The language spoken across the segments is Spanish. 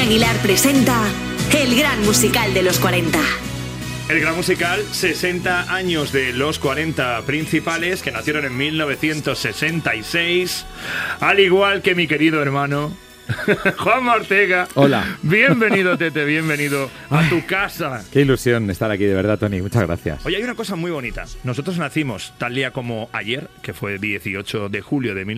Aguilar presenta El Gran Musical de los 40. El Gran Musical, 60 años de los 40 principales que nacieron en 1966, al igual que mi querido hermano Juanma Ortega. Hola. Bienvenido, Tete, bienvenido a tu casa. Qué ilusión estar aquí, de verdad, Tony. Muchas gracias. Oye, hay una cosa muy bonita. Nosotros nacimos tal día como ayer, que fue 18 de julio de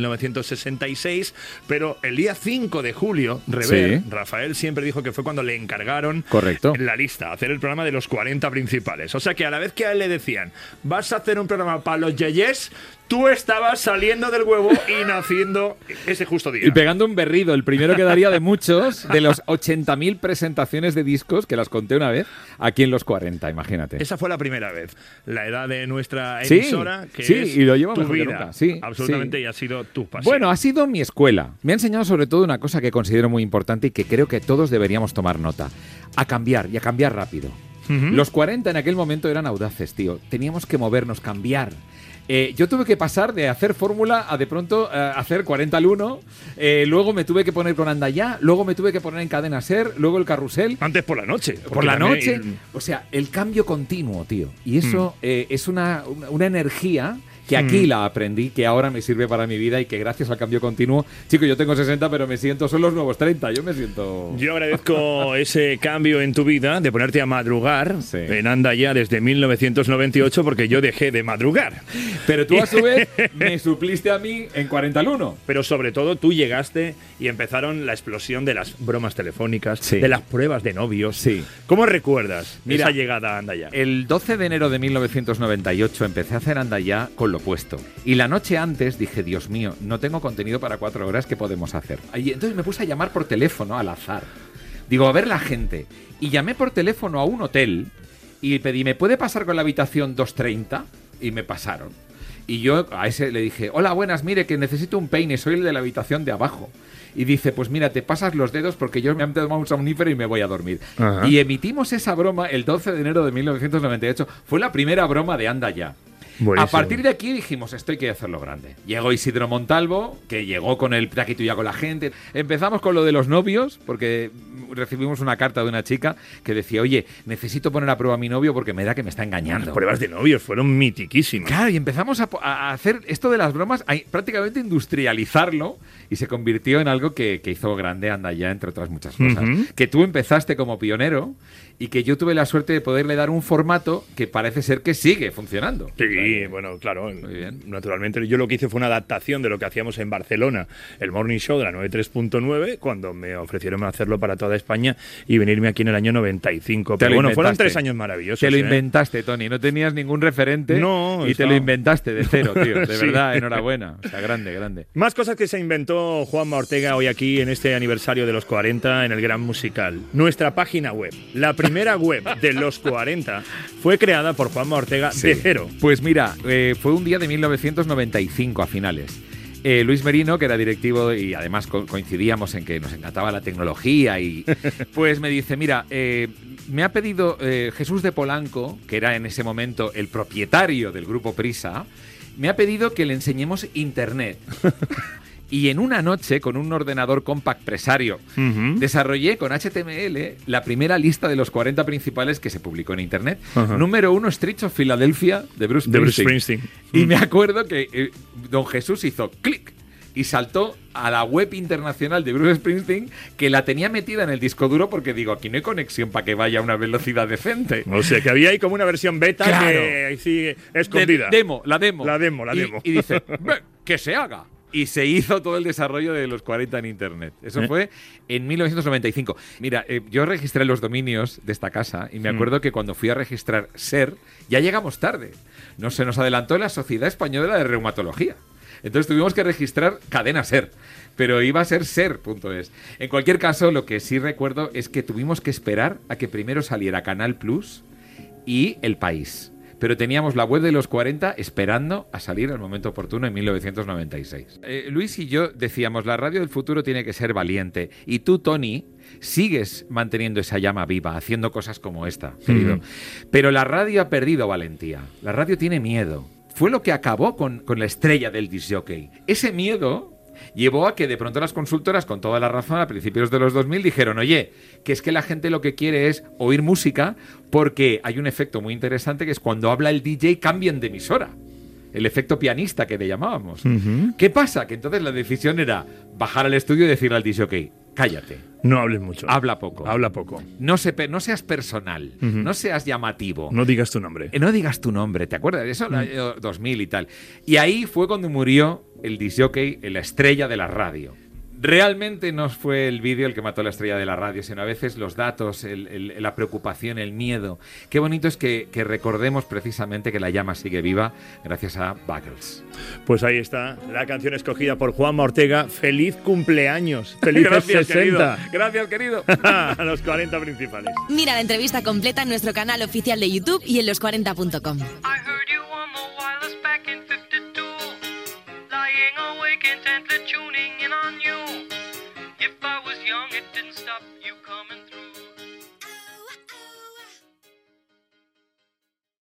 1966, pero el día 5 de julio, Rever, Sí. Rafael siempre dijo que fue cuando le encargaron Correcto. la lista, hacer el programa de los 40 principales. O sea que a la vez que a él le decían, vas a hacer un programa para los yeyes, tú estabas saliendo del huevo y naciendo ese justo día. Y pegando un berrido, el primero que daría de muchos, de los 80.000 presentaciones de discos, que las conté una vez, aquí en los 40, imagínate. Esa fue la primera vez. La edad de nuestra Sí, emisora, que sí, es y lo llevo tu mejor que vida. nunca. Sí, Absolutamente, sí. y ha sido tu pasión. Bueno, ha sido mi escuela. Me ha enseñado sobre todo una cosa que considero muy importante y que creo que todos deberíamos tomar nota. A cambiar, y a cambiar rápido. Los 40 en aquel momento eran audaces, tío. Teníamos que movernos, cambiar. Yo tuve que pasar de hacer fórmula a de pronto hacer 40 al 1. Luego me tuve que poner con Anda Ya. Luego me tuve que poner en Cadena Ser. Luego el Carrusel. Antes por la noche. Por la noche. O sea, el cambio continuo, tío. Y eso es una energía que aquí la aprendí, que ahora me sirve para mi vida y que gracias al cambio continuo, chico, yo tengo 60, pero me siento, son los nuevos 30, yo me siento... Yo agradezco ese cambio en tu vida de ponerte a madrugar Sí. en Anda Ya desde 1998 porque yo dejé de madrugar. Pero tú a su vez me supliste a mí en 40 al 1. Pero sobre todo tú llegaste y empezaron la explosión de las bromas telefónicas, Sí. de las pruebas de novios. Sí. ¿Cómo recuerdas Mira, esa llegada a Anda Ya? El 12 de enero de 1998 empecé a hacer Anda Ya con lo opuesto. Y la noche antes dije, Dios mío, no tengo contenido para 4 horas, ¿qué podemos hacer? Y entonces me puse a llamar por teléfono al azar. Digo, a ver la gente. Y llamé por teléfono a un hotel y pedí, ¿me puede pasar con la habitación 230? Y me pasaron. Y yo a ese le dije, hola, buenas, mire, que necesito un peine, soy el de la habitación de abajo. Y dice, pues mira, te pasas los dedos porque yo me han tomado un somnífero y me voy a dormir. Ajá. Y emitimos esa broma el 12 de enero de 1998. Fue la primera broma de Anda Ya. Buenísimo. A partir de aquí dijimos, esto hay que hacerlo grande. Llegó Isidro Montalvo, que llegó con el taquito ya con la gente. Empezamos con lo de los novios, porque recibimos una carta de una chica que decía, oye, necesito poner a prueba a mi novio porque me da que me está engañando. Las pruebas de novios fueron mitiquísimas. Claro, y empezamos a hacer esto de las bromas, a prácticamente industrializarlo, y se convirtió en algo que hizo grande Anda Ya, entre otras muchas cosas. Que tú empezaste como pionero y que yo tuve la suerte de poderle dar un formato que parece ser que sigue funcionando. Sí, bueno, claro, Muy bien. naturalmente yo lo que hice fue una adaptación de lo que hacíamos en Barcelona, el Morning Show de la 93.9, cuando me ofrecieron hacerlo para toda España y venirme aquí en el año 95. Te Pero lo bueno, fueron inventaste. 3 años maravillosos. Te lo ¿eh? inventaste, Tony. No tenías ningún referente No, y eso te lo no. inventaste de cero, tío. De Sí. verdad, enhorabuena. O sea, grande, grande. Más cosas que se inventó Juanma Ortega hoy aquí en este aniversario de los 40 en el Gran Musical. Nuestra página web, la primera web de los 40, fue creada por Juanma Ortega de cero. Pues mira, fue un día de 1995 a finales. Luis Merino, que era directivo y además coincidíamos en que nos encantaba la tecnología, y pues me dice, mira, me ha pedido Jesús de Polanco, que era en ese momento el propietario del grupo Prisa, me ha pedido que le enseñemos Internet. Y en una noche, con un ordenador compact Presario, desarrollé con HTML la primera lista de los 40 principales que se publicó en Internet. Número 1, Streets of Philadelphia, de Bruce Springsteen. Y me acuerdo que don Jesús hizo clic y saltó a la web internacional de Bruce Springsteen, que la tenía metida en el disco duro porque digo, aquí no hay conexión para que vaya a una velocidad decente. O sea, que había ahí como una versión beta, Claro. que ahí sigue escondida. La demo. La demo. Y dice, que se haga. Y se hizo todo el desarrollo de los 40 en Internet. Eso fue en 1995. Mira, yo registré los dominios de esta casa y me acuerdo que cuando fui a registrar SER, ya llegamos tarde. No se nos adelantó la Sociedad Española de Reumatología. Entonces tuvimos que registrar Cadena Ser, pero iba a ser ser.es. En cualquier caso, lo que sí recuerdo es que tuvimos que esperar a que primero saliera Canal Plus y El País. Pero teníamos la web de los 40 esperando a salir al momento oportuno en 1996. Luis y yo decíamos, la radio del futuro tiene que ser valiente. Y tú, Tony, sigues manteniendo esa llama viva, haciendo cosas como esta, querido. Pero la radio ha perdido valentía. La radio tiene miedo. Fue lo que acabó con la estrella del disc jockey. Ese miedo llevó a que de pronto las consultoras, con toda la razón, a principios de los 2000 dijeron, oye, que es que la gente lo que quiere es oír música porque hay un efecto muy interesante que es cuando habla el DJ cambien de emisora. El efecto pianista que le llamábamos. ¿Qué pasa? Que entonces la decisión era bajar al estudio y decirle al DJ, ok, cállate. No hables mucho. Habla poco. Habla poco. No seas personal, no seas llamativo. No digas tu nombre. No digas tu nombre, ¿te acuerdas? Eso en el año 2000 y tal. Y ahí fue cuando murió el disjockey, la estrella de la radio. Realmente no fue el vídeo el que mató a la estrella de la radio, sino a veces los datos, la preocupación, el miedo. Qué bonito es que recordemos precisamente que la llama sigue viva gracias a Buggles. Pues ahí está la canción escogida por Juanma Ortega. ¡Feliz cumpleaños! ¡Felices Gracias, 60! Gracias, querido. A los 40 principales. Mira la entrevista completa en nuestro canal oficial de YouTube y en los40.com. Tuning in on you. If I was young, it didn't stop you coming through.